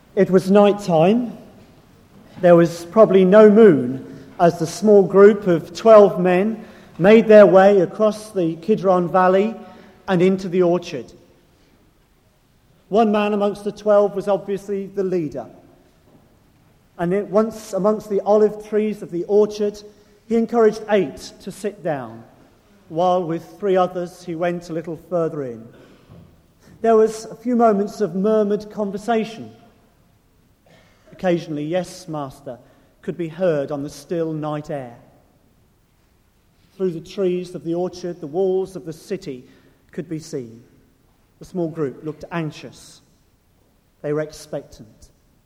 It was night time. There was probably no moon as the small group of 12 men made their way across the Kidron Valley and into the orchard. One man amongst the 12 was obviously the leader. And once amongst the olive trees of the orchard, he encouraged 8 to sit down, while with 3 others he went a little further in. There was a few moments of murmured conversation. Occasionally, "Yes, Master," could be heard on the still night air. Through the trees of the orchard, the walls of the city could be seen. The small group looked anxious. They were expectant.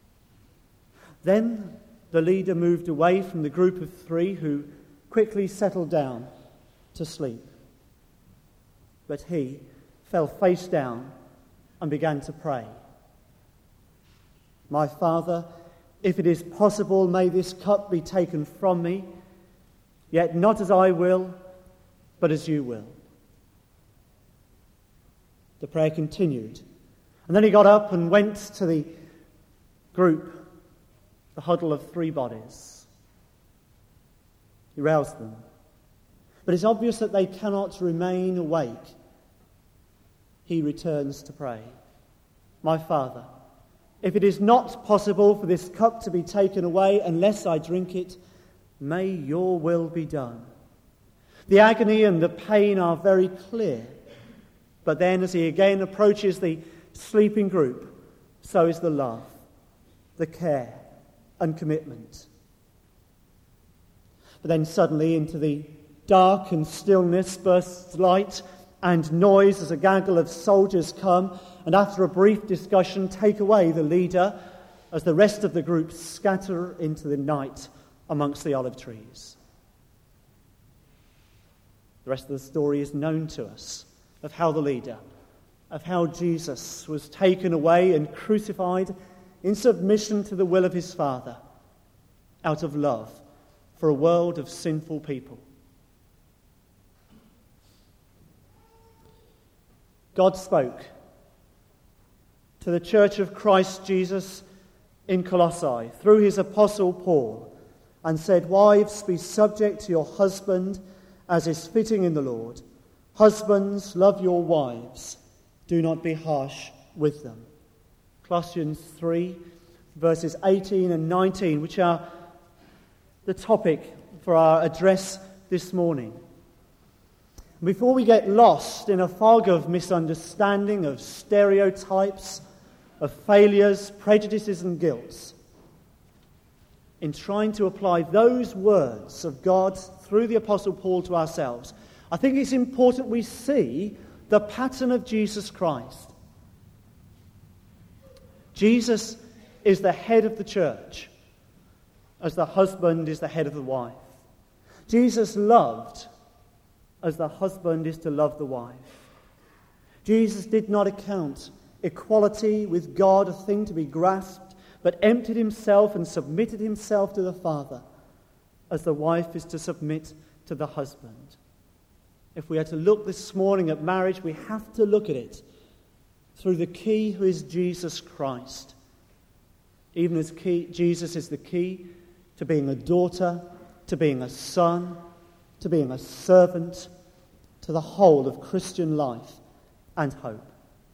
Then the leader moved away from the group of 3 who quickly settled down to sleep. But he fell face down and began to pray. "My Father, if it is possible, may this cup be taken from me, yet not as I will, but as you will." The prayer continued, and then he got up and went to the group, the huddle of 3 bodies. He roused them. But it's obvious that they cannot remain awake. He returns to pray. "My Father, if it is not possible for this cup to be taken away unless I drink it, may your will be done." The agony and the pain are very clear. But then as he again approaches the sleeping group, so is the love, the care and commitment. But then suddenly into the dark and stillness bursts light and noise as a gaggle of soldiers come and after a brief discussion take away the leader as the rest of the group scatter into the night amongst the olive trees. The rest of the story is known to us of how the leader, of how Jesus was taken away and crucified in submission to the will of his Father out of love for a world of sinful people. God spoke to the Church of Christ Jesus in Colossae through his apostle Paul and said, "Wives, be subject to your husband as is fitting in the Lord. Husbands, love your wives. Do not be harsh with them." Colossians 3, verses 18 and 19, which are the topic for our address this morning. Before we get lost in a fog of misunderstanding, of stereotypes, of failures, prejudices and guilt, in trying to apply those words of God through the Apostle Paul to ourselves, I think it's important we see the pattern of Jesus Christ. Jesus is the head of the church, as the husband is the head of the wife. Jesus loved as the husband is to love the wife. Jesus did not account equality with God a thing to be grasped, but emptied himself and submitted himself to the Father, as the wife is to submit to the husband. If we are to look this morning at marriage, we have to look at it through the key who is Jesus Christ. Even as Jesus is the key to being a daughter, to being a son, to being a servant, to the whole of Christian life and hope.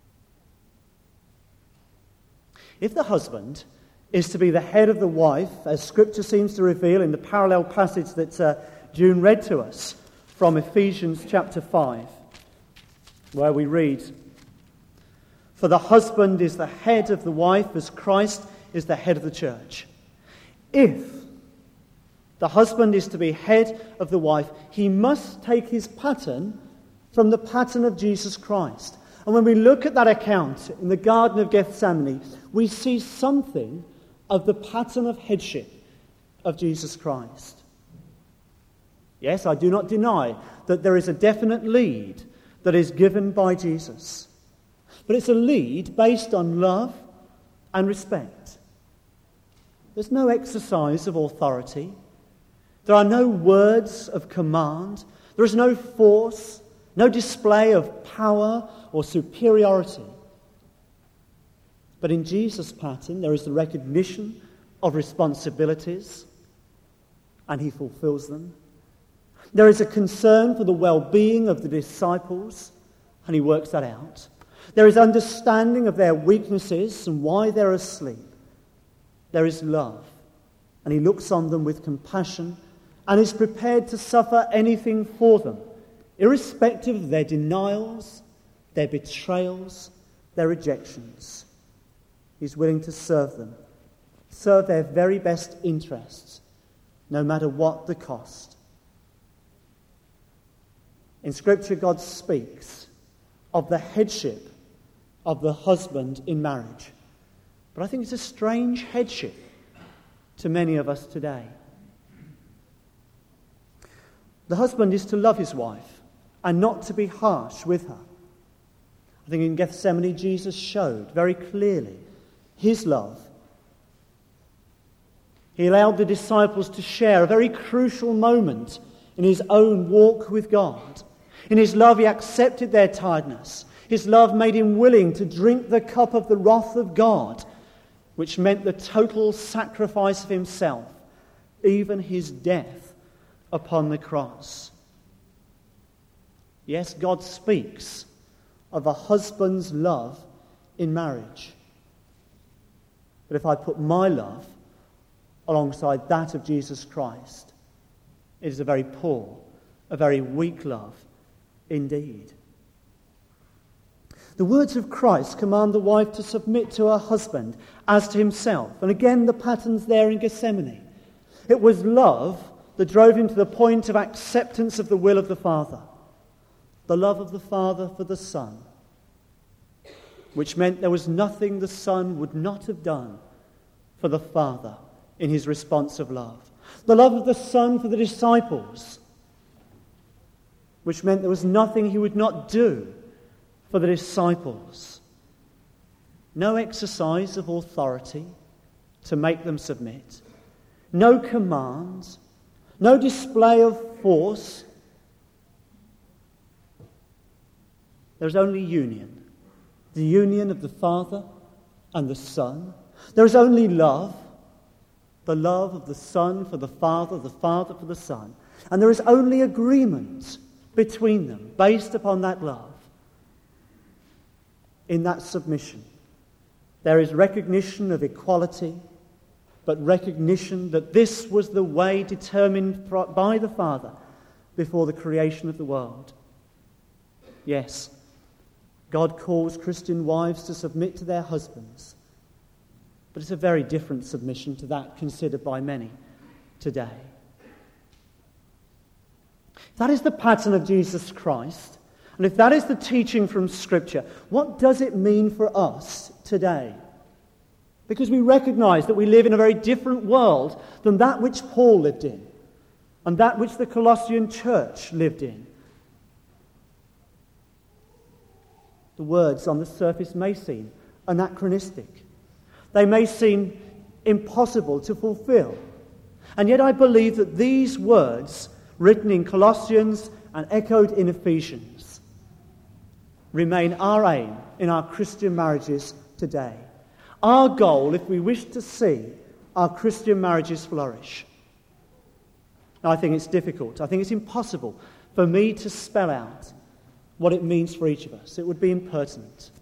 If the husband is to be the head of the wife, as Scripture seems to reveal in the parallel passage that June read to us from Ephesians chapter 5, where we read, "For the husband is the head of the wife as Christ is the head of the church." If the husband is to be head of the wife, he must take his pattern from the pattern of Jesus Christ. And when we look at that account in the Garden of Gethsemane, we see something of the pattern of headship of Jesus Christ. Yes, I do not deny that there is a definite lead that is given by Jesus. But it's a lead based on love and respect. There's no exercise of authority. There are no words of command. There is no force, no display of power or superiority. But in Jesus' pattern, there is the recognition of responsibilities, and he fulfills them. There is a concern for the well-being of the disciples, and he works that out. There is understanding of their weaknesses and why they're asleep. There is love, and he looks on them with compassion and is prepared to suffer anything for them, irrespective of their denials, their betrayals, their rejections. He's willing to serve them, serve their very best interests, no matter what the cost. In Scripture, God speaks of the headship of the husband in marriage. But I think it's a strange headship to many of us today. The husband is to love his wife and not to be harsh with her. I think in Gethsemane, Jesus showed very clearly his love. He allowed the disciples to share a very crucial moment in his own walk with God. In his love, he accepted their tiredness. His love made him willing to drink the cup of the wrath of God, which meant the total sacrifice of himself, even his death upon the cross. Yes, God speaks of a husband's love in marriage. But if I put my love alongside that of Jesus Christ, it is a very poor, a very weak love indeed. The words of Christ command the wife to submit to her husband as to himself. And again, the pattern's there in Gethsemane. It was love that drove him to the point of acceptance of the will of the Father. The love of the Father for the Son, which meant there was nothing the Son would not have done for the Father in his response of love. The love of the Son for the disciples, which meant there was nothing he would not do for the disciples. No exercise of authority to make them submit. No commands. No display of force. There's only union. The union of the Father and the Son. There is only love. The love of the Son for the Father for the Son. And there is only agreement between them based upon that love. In that submission, there is recognition of equality, but recognition that this was the way determined by the Father before the creation of the world. Yes, God calls Christian wives to submit to their husbands, but it's a very different submission to that considered by many today. That is the pattern of Jesus Christ. And if that is the teaching from Scripture, what does it mean for us today? Because we recognize that we live in a very different world than that which Paul lived in and that which the Colossian church lived in. The words on the surface may seem anachronistic. They may seem impossible to fulfill. And yet I believe that these words, written in Colossians and echoed in Ephesians, remain our aim in our Christian marriages today. Our goal, if we wish to see our Christian marriages flourish. Now, I think it's difficult. I think it's impossible for me to spell out what it means for each of us. It would be impertinent.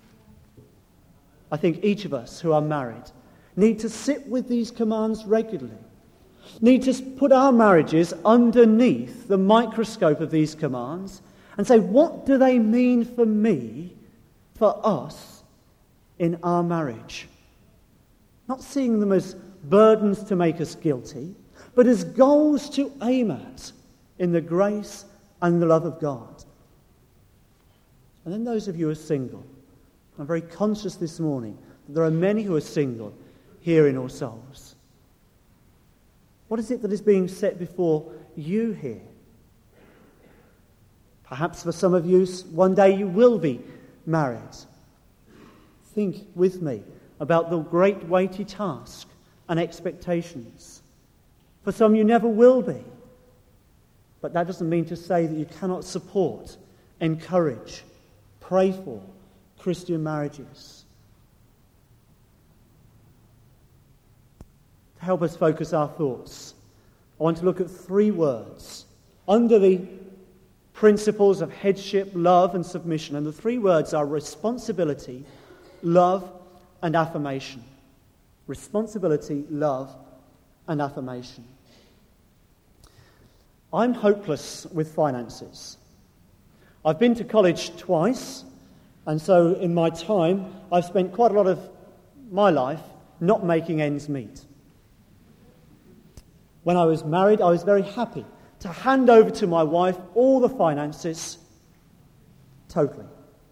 I think each of us who are married need to sit with these commands regularly, need to put our marriages underneath the microscope of these commands and say, what do they mean for me, for us, in our marriage? Not seeing them as burdens to make us guilty, but as goals to aim at in the grace and the love of God. And then those of you who are single, I'm very conscious this morning that there are many who are single here in All Souls. What is it that is being set before you here? Perhaps for some of you, one day you will be married. Think with me about the great weighty task and expectations. For some you never will be. But that doesn't mean to say that you cannot support, encourage, pray for Christian marriages. help us focus our thoughts, I want to look at 3 words under the principles of headship, love, and submission. And the 3 words are responsibility, love, and affirmation. Responsibility, love, and affirmation. I'm hopeless with finances. I've been to college twice, and so in my time, I've spent quite a lot of my life not making ends meet. When I was married, I was very happy to hand over to my wife all the finances, totally.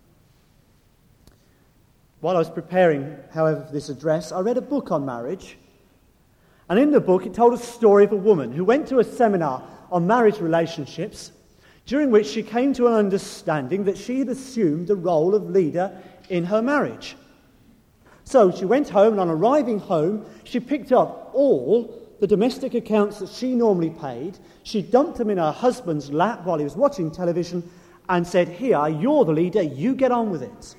While I was preparing, however, for this address, I read a book on marriage. And in the book, it told a story of a woman who went to a seminar on marriage relationships, during which she came to an understanding that she had assumed the role of leader in her marriage. So she went home, and on arriving home, she picked up all the domestic accounts that she normally paid. She dumped them in her husband's lap while he was watching television and said, "Here, you're the leader, you get on with it."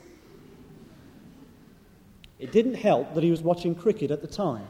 It didn't help that he was watching cricket at the time.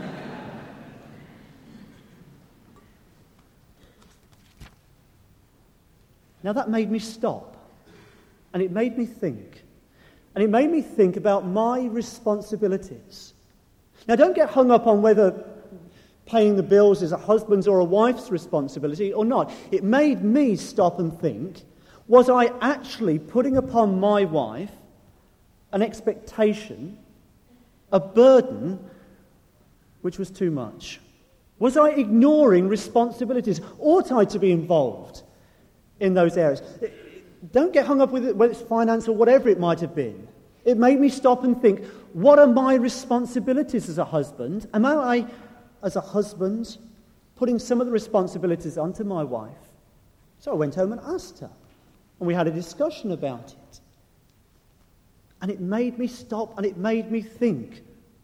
Now that made me stop, and it made me think. And it made me think about my responsibilities. Now don't get hung up on whether paying the bills is a husband's or a wife's responsibility or not. It made me stop and think, was I actually putting upon my wife an expectation, a burden, which was too much? Was I ignoring responsibilities? Ought I to be involved in those areas? Don't get hung up with it, whether it's finance or whatever it might have been. It made me stop and think, what are my responsibilities as a husband? Am I, as a husband, putting some of the responsibilities onto my wife? So I went home and asked her, and we had a discussion about it. And it made me stop, and it made me think.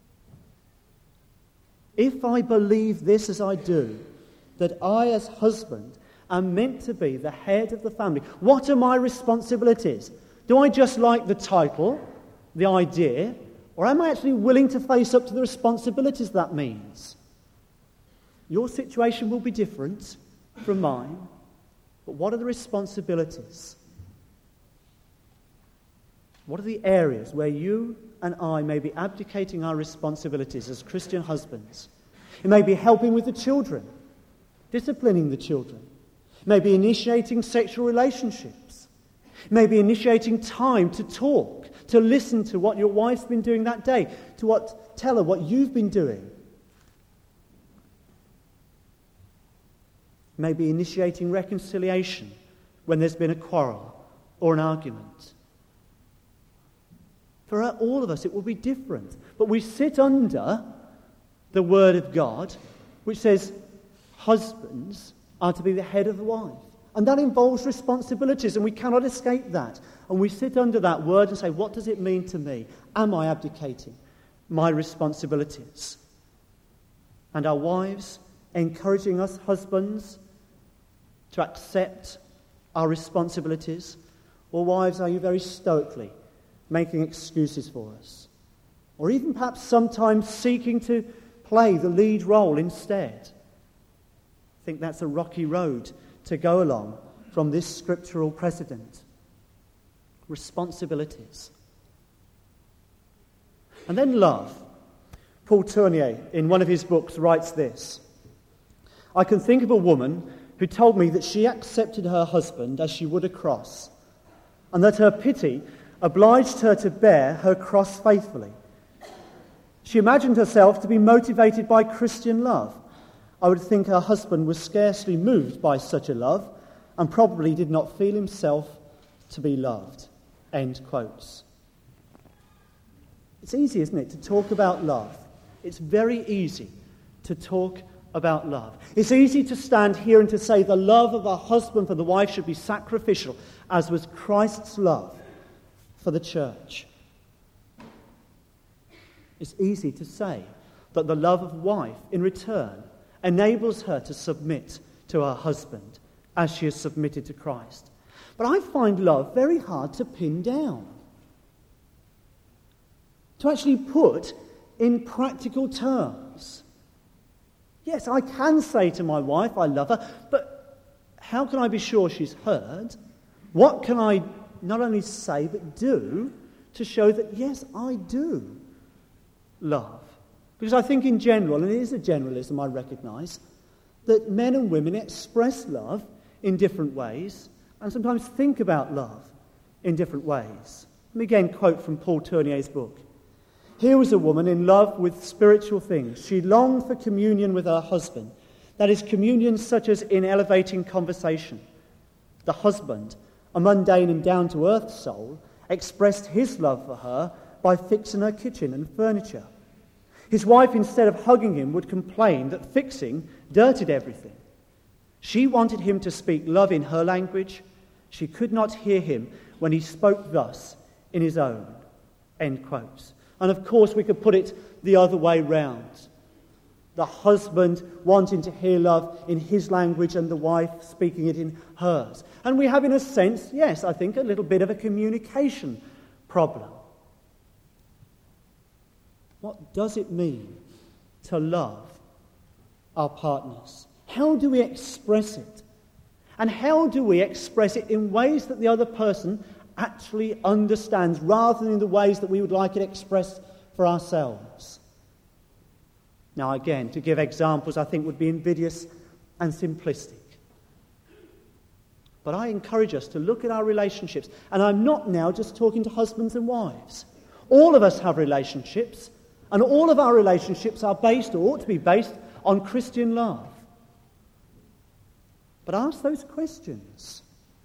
If I believe this as I do, that I as husband am meant to be the head of the family, what are my responsibilities? Do I just like the title, the idea, or am I actually willing to face up to the responsibilities that means? Your situation will be different from mine, but what are the responsibilities? What are the areas where you and I may be abdicating our responsibilities as Christian husbands? It may be helping with the children, disciplining the children. It may be initiating sexual relationships. It may be initiating time to talk, to listen to what your wife's been doing that day, tell her what you've been doing. It may be initiating reconciliation when there's been a quarrel or an argument. For all of us, it will be different. But we sit under the Word of God, which says husbands are to be the head of the wife. And that involves responsibilities, and we cannot escape that. And we sit under that word and say, what does it mean to me? Am I abdicating my responsibilities? And our wives encouraging us husbands to accept our responsibilities? Or wives, are you very stoically making excuses for us? Or even perhaps sometimes seeking to play the lead role instead? I think that's a rocky road to go along from this scriptural precedent. Responsibilities. And then love. Paul Tournier, in one of his books, writes this: I can think of a woman who told me that she accepted her husband as she would a cross, and that her pity obliged her to bear her cross faithfully. She imagined herself to be motivated by Christian love. I would think her husband was scarcely moved by such a love, and probably did not feel himself to be loved. End quotes. It's easy, isn't it, to talk about love? It's very easy to talk about love. It's easy to stand here and to say the love of a husband for the wife should be sacrificial, as was Christ's love for the church. It's easy to say that the love of wife, in return, enables her to submit to her husband as she has submitted to Christ. But I find love very hard to pin down, to actually put in practical terms. Yes, I can say to my wife, I love her, but how can I be sure she's heard? What can I not only say, but do to show that, yes, I do love? Because I think in general, and it is a generalism I recognise, that men and women express love in different ways and sometimes think about love in different ways. Let me again quote from Paul Tournier's book. Here was a woman in love with spiritual things. She longed for communion with her husband. That is, communion such as in elevating conversation. The husband, a mundane and down-to-earth soul, expressed his love for her by fixing her kitchen and furniture. His wife, instead of hugging him, would complain that fixing dirtied everything. She wanted him to speak love in her language. She could not hear him when he spoke thus in his own. End quotes. And of course we could put it the other way round. The husband wanting to hear love in his language and the wife speaking it in hers. And we have, in a sense, yes, I think, a little bit of a communication problem. What does it mean to love our partners? How do we express it? And how do we express it in ways that the other person actually understands, rather than in the ways that we would like it expressed for ourselves? Now again, to give examples I think would be invidious and simplistic. But I encourage us to look at our relationships. And I'm not now just talking to husbands and wives. All of us have relationships. And all of our relationships are based, or ought to be based, on Christian love. But ask those questions.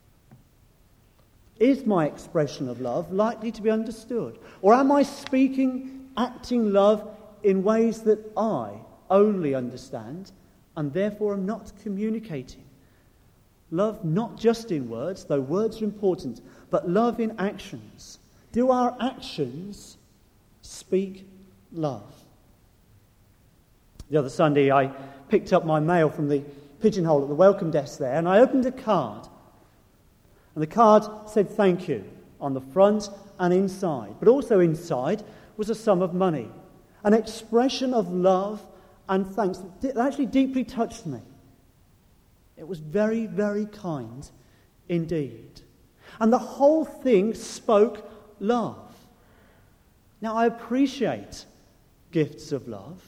Is my expression of love likely to be understood? Or am I speaking, acting love in ways that I only understand and therefore am not communicating? Love not just in words, though words are important, but love in actions. Do our actions speak love? The other Sunday I picked up my mail from the pigeonhole at the welcome desk there, and I opened a card. And the card said thank you on the front and inside. But also inside was a sum of money. An expression of love and thanks that actually deeply touched me. It was very, very kind indeed. And the whole thing spoke love. Now, I appreciate gifts of love.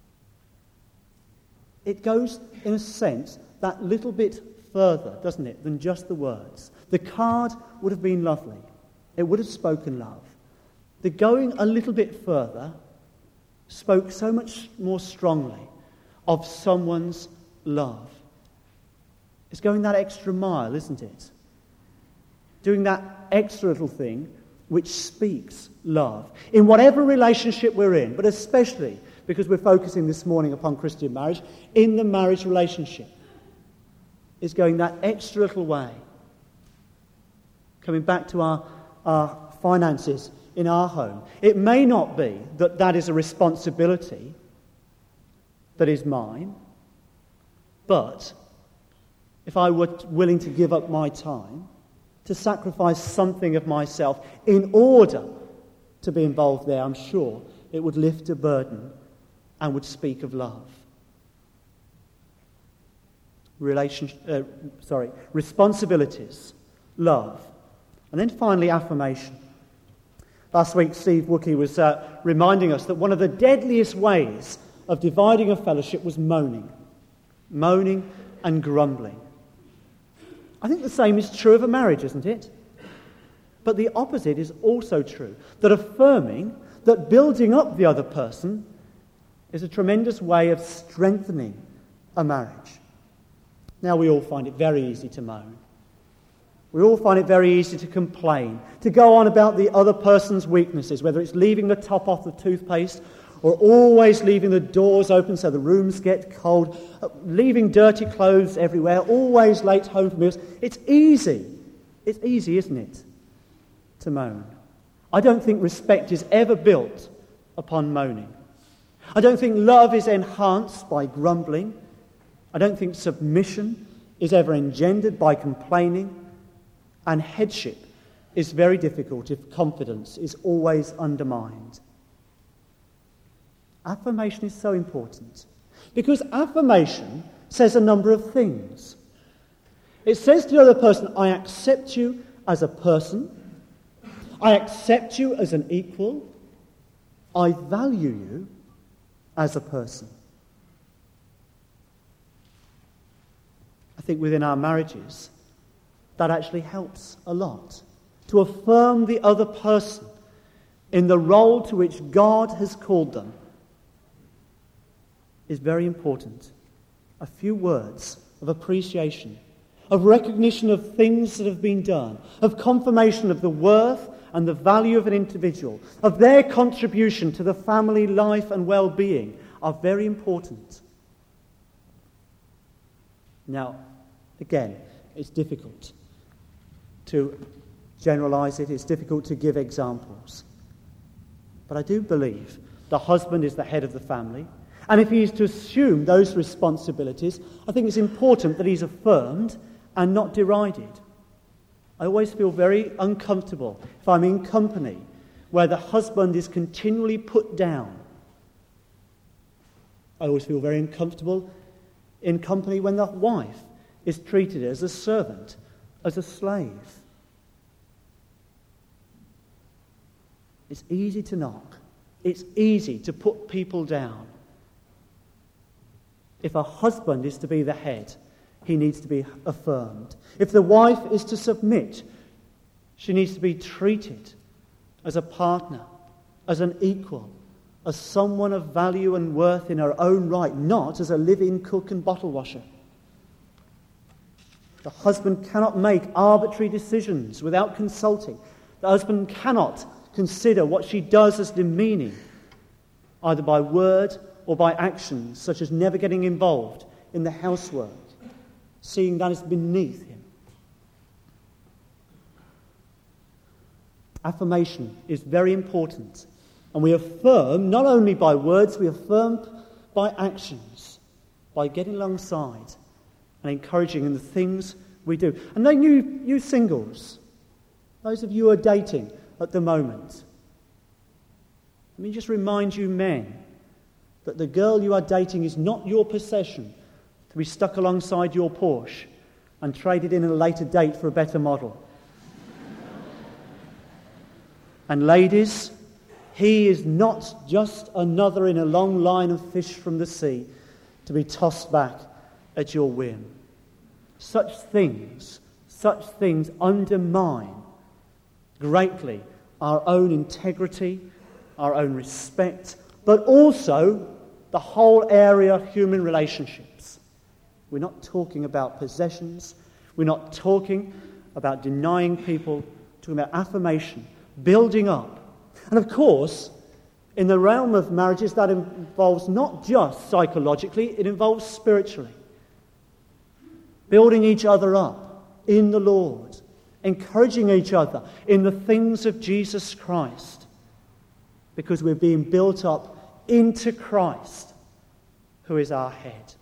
It goes, in a sense, that little bit further, doesn't it, than just the words. The card would have been lovely. It would have spoken love. The going a little bit further spoke so much more strongly of someone's love. It's going that extra mile, isn't it? Doing that extra little thing which speaks love. In whatever relationship we're in, but especially because we're focusing this morning upon Christian marriage, in the marriage relationship, is going that extra little way. Coming back to our finances in our home. It may not be that that is a responsibility that is mine, but if I were willing to give up my time, to sacrifice something of myself in order to be involved there, I'm sure it would lift a burden and would speak of love. Responsibilities, love, and then finally affirmation. Last week Steve Wookey was reminding us that one of the deadliest ways of dividing a fellowship was moaning and grumbling. I think the same is true of a marriage, isn't it? But the opposite is also true, that affirming, that building up the other person is a tremendous way of strengthening a marriage. Now, we all find it very easy to moan. We all find it very easy to complain, to go on about the other person's weaknesses, whether it's leaving the top off the toothpaste or always leaving the doors open so the rooms get cold, leaving dirty clothes everywhere, always late home from meals. It's easy, isn't it, to moan. I don't think respect is ever built upon moaning. I don't think love is enhanced by grumbling. I don't think submission is ever engendered by complaining. And headship is very difficult if confidence is always undermined. Affirmation is so important. Because affirmation says a number of things. It says to the other person, I accept you as a person. I accept you as an equal. I value you as a person. I think within our marriages, that actually helps a lot. To affirm the other person in the role to which God has called them is very important. A few words of appreciation, of recognition of things that have been done, of confirmation of the worth and the value of an individual, of their contribution to the family life and well-being are very important. Now, again, it's difficult to generalize it. It's difficult to give examples. But I do believe the husband is the head of the family. And if he is to assume those responsibilities, I think it's important that he's affirmed and not derided. I always feel very uncomfortable if I'm in company where the husband is continually put down. I always feel very uncomfortable in company when the wife is treated as a servant, as a slave. It's easy to knock. It's easy to put people down. If a husband is to be the head, he needs to be affirmed. If the wife is to submit, she needs to be treated as a partner, as an equal, as someone of value and worth in her own right, not as a live-in cook and bottle washer. The husband cannot make arbitrary decisions without consulting. The husband cannot consider what she does as demeaning, either by word or by actions, such as never getting involved in the housework, seeing that as beneath him. Affirmation is very important. And we affirm not only by words, we affirm by actions, by getting alongside and encouraging in the things we do. And then you singles, those of you who are dating at the moment, let me just remind you men that the girl you are dating is not your possession to be stuck alongside your Porsche and traded in at a later date for a better model. And ladies, he is not just another in a long line of fish from the sea to be tossed back at your whim. Such things undermine greatly our own integrity, our own respect, but also the whole area of human relationships. We're not talking about possessions. We're not talking about denying people. We're talking about affirmation, building up. And of course, in the realm of marriages, that involves not just psychologically, it involves spiritually. Building each other up in the Lord, encouraging each other in the things of Jesus Christ, because we're being built up into Christ, who is our head.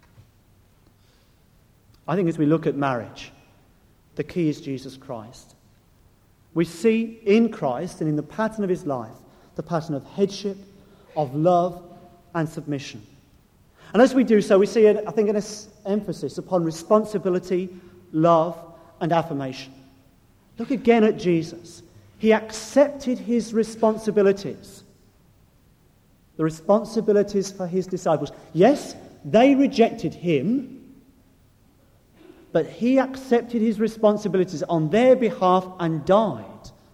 I think as we look at marriage, the key is Jesus Christ. We see in Christ and in the pattern of his life, the pattern of headship, of love and submission. And as we do so, we see, I think, an emphasis upon responsibility, love and affirmation. Look again at Jesus. He accepted his responsibilities. The responsibilities for his disciples. Yes, they rejected him, but he accepted his responsibilities on their behalf and died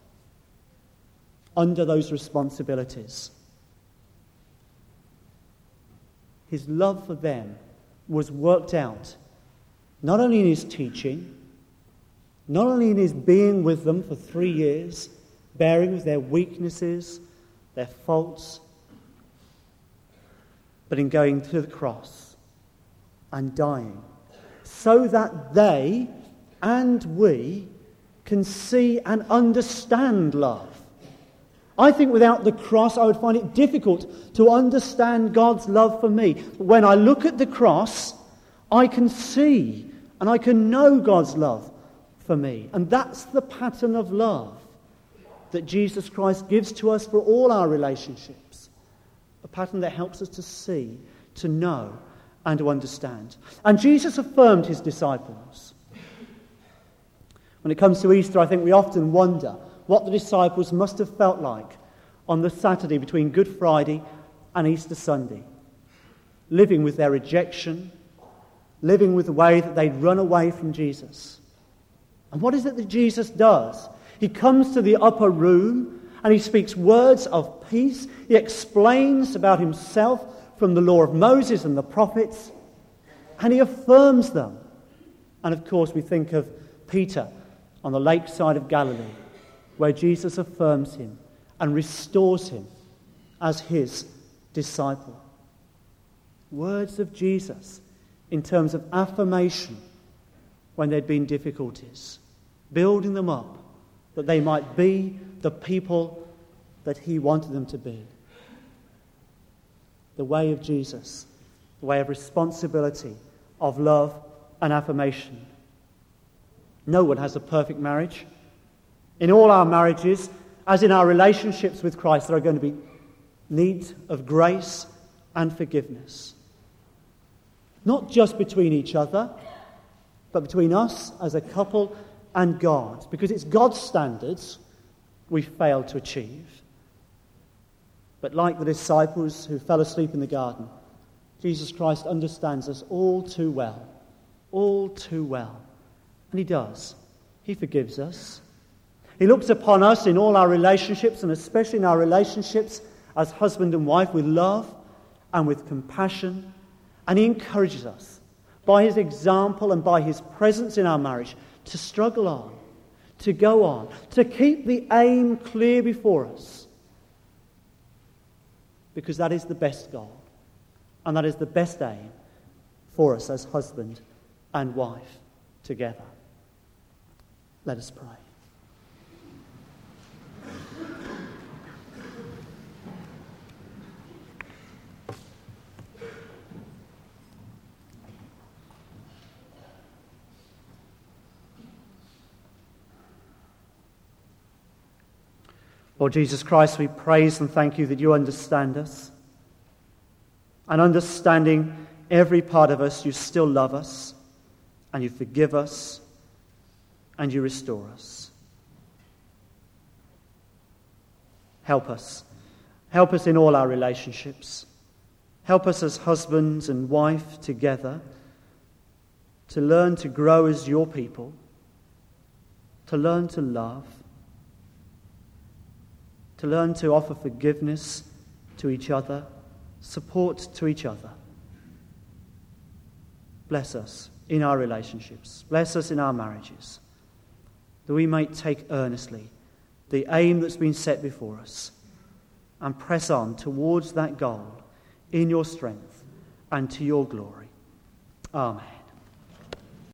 under those responsibilities. His love for them was worked out not only in his teaching, not only in his being with them for 3 years, bearing with their weaknesses, their faults, but in going to the cross and dying, so that they and we can see and understand love. I think without the cross, I would find it difficult to understand God's love for me. But when I look at the cross, I can see and I can know God's love for me. And that's the pattern of love that Jesus Christ gives to us for all our relationships. A pattern that helps us to see, to know, and to understand. And Jesus affirmed his disciples. When it comes to Easter, I think we often wonder what the disciples must have felt like on the Saturday between Good Friday and Easter Sunday, living with their rejection, living with the way that they'd run away from Jesus. And what is it that Jesus does? He comes to the upper room and he speaks words of peace. He explains about himself from the law of Moses and the prophets, and he affirms them. And of course we think of Peter on the lakeside of Galilee, where Jesus affirms him and restores him as his disciple. Words of Jesus in terms of affirmation when there'd been difficulties, building them up that they might be the people that he wanted them to be. The way of Jesus, the way of responsibility, of love and affirmation. No one has a perfect marriage. In all our marriages, as in our relationships with Christ, there are going to be needs of grace and forgiveness. Not just between each other, but between us as a couple and God. Because it's God's standards we fail to achieve. But like the disciples who fell asleep in the garden, Jesus Christ understands us all too well. All too well. And he does. He forgives us. He looks upon us in all our relationships, and especially in our relationships as husband and wife, with love and with compassion. And he encourages us by his example and by his presence in our marriage to struggle on, to go on, to keep the aim clear before us. Because that is the best goal. And that is the best aim for us as husband and wife together. Let us pray. Lord Jesus Christ, we praise and thank you that you understand us. And understanding every part of us, you still love us, and you forgive us, and you restore us. Help us. Help us in all our relationships. Help us as husbands and wife together to learn to grow as your people, to learn to love, to learn to offer forgiveness to each other, support to each other. Bless us in our relationships. Bless us in our marriages, that we might take earnestly the aim that's been set before us and press on towards that goal in your strength and to your glory. Amen.